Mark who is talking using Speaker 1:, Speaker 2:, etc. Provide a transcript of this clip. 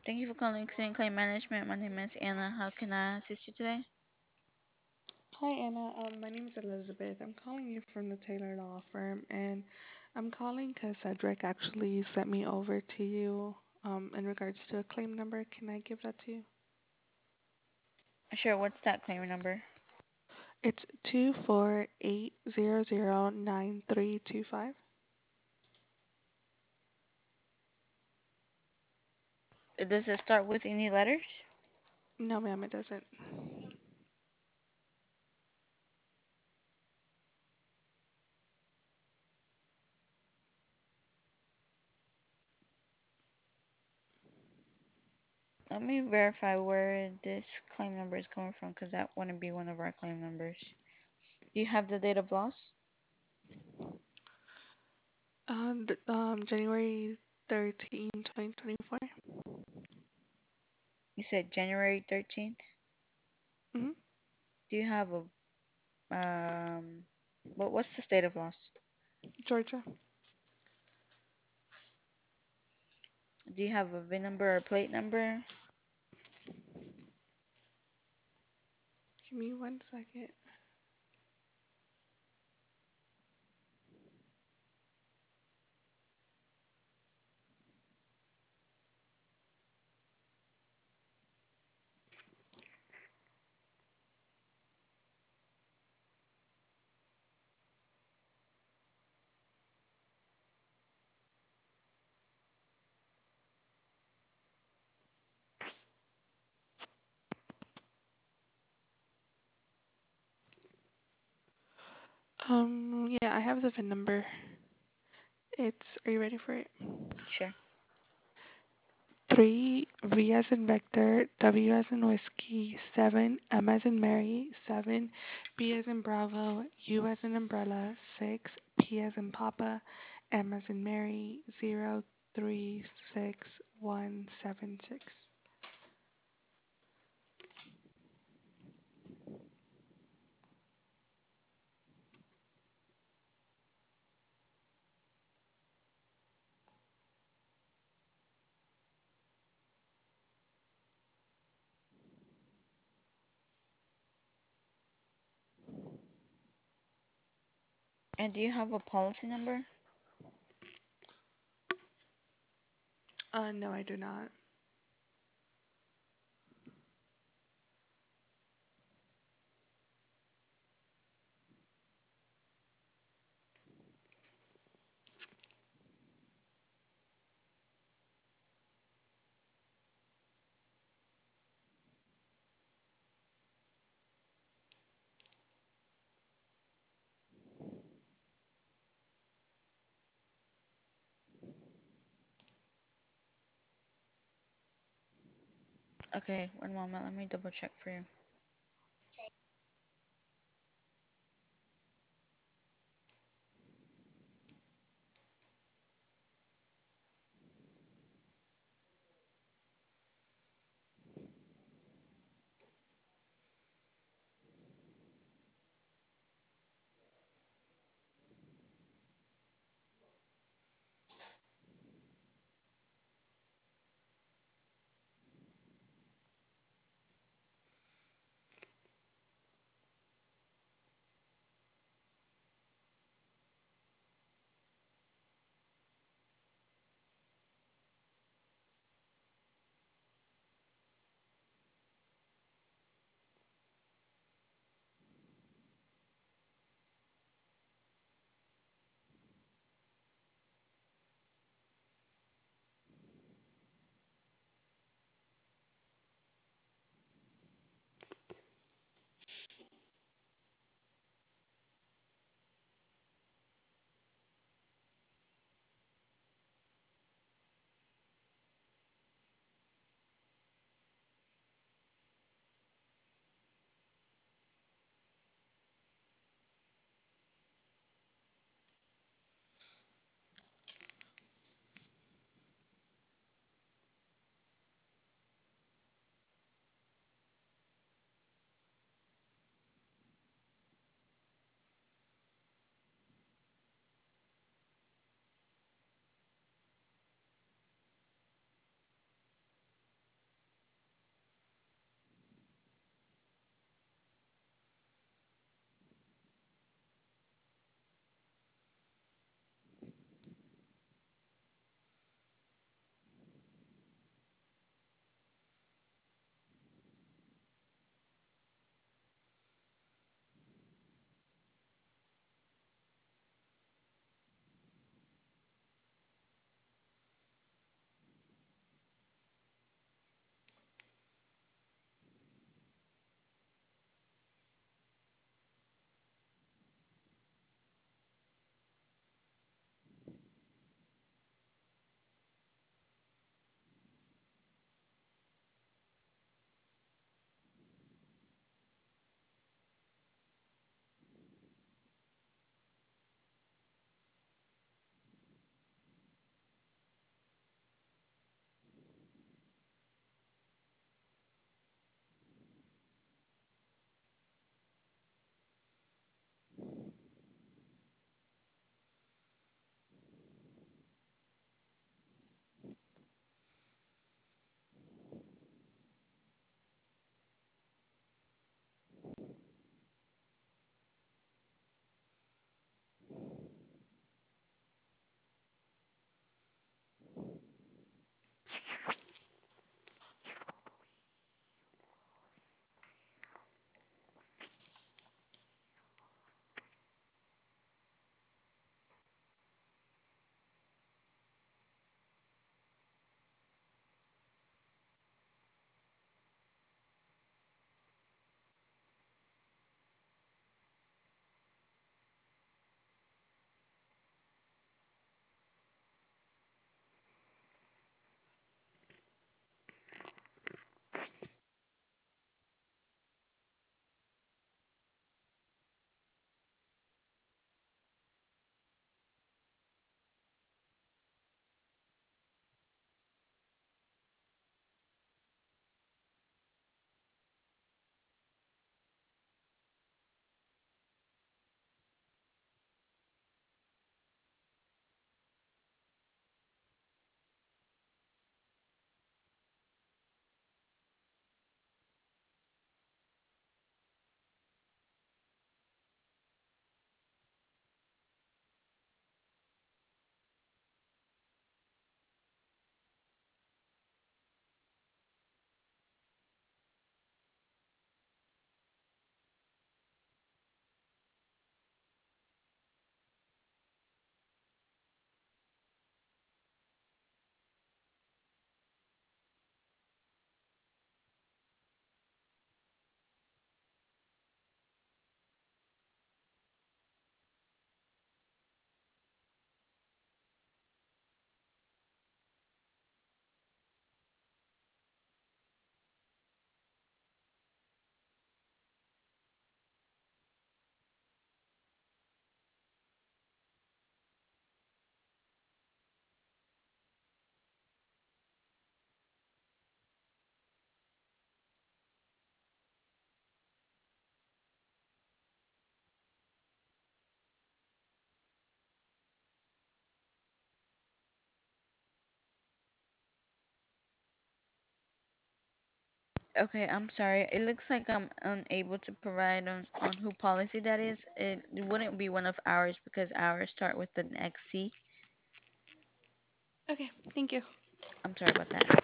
Speaker 1: Thank you for calling Exceeding Claim Management. My name is Anna. How can I assist you today?
Speaker 2: Hi Anna, my name is Elizabeth. I'm calling you from the Taylor Law Firm, and I'm calling because Cedric actually sent me over to you in regards to a claim number. Can I give that to you?
Speaker 1: Sure, what's that claim number?
Speaker 2: It's 248009325.
Speaker 1: Does it start with any letters?
Speaker 2: No, ma'am, it doesn't.
Speaker 1: Let me verify where this claim number is coming from because that wouldn't be one of our claim numbers. Do you have the date of loss?
Speaker 2: January 13, 2024.
Speaker 1: You said January 13th.
Speaker 2: Mm-hmm.
Speaker 1: Do you have um, what's the state of loss?
Speaker 2: Georgia.
Speaker 1: Do you have a VIN number or plate number?
Speaker 2: Give me 1 second. Yeah, I have the VIN number. Are you ready for it?
Speaker 1: Sure.
Speaker 2: 3, V as in Victor, W as in Whiskey, 7, M as in Mary, 7, B as in Bravo, U as in Umbrella, 6, P as in Papa, M as in Mary, 0366176.
Speaker 1: And do you have a policy number?
Speaker 2: No, I do not.
Speaker 1: Okay, one moment. Let me double check for you. Okay, I'm sorry. It looks like I'm unable to provide on who policy that is. It wouldn't be one of ours because ours start with an XC.
Speaker 2: Okay, thank you.
Speaker 1: I'm sorry about that.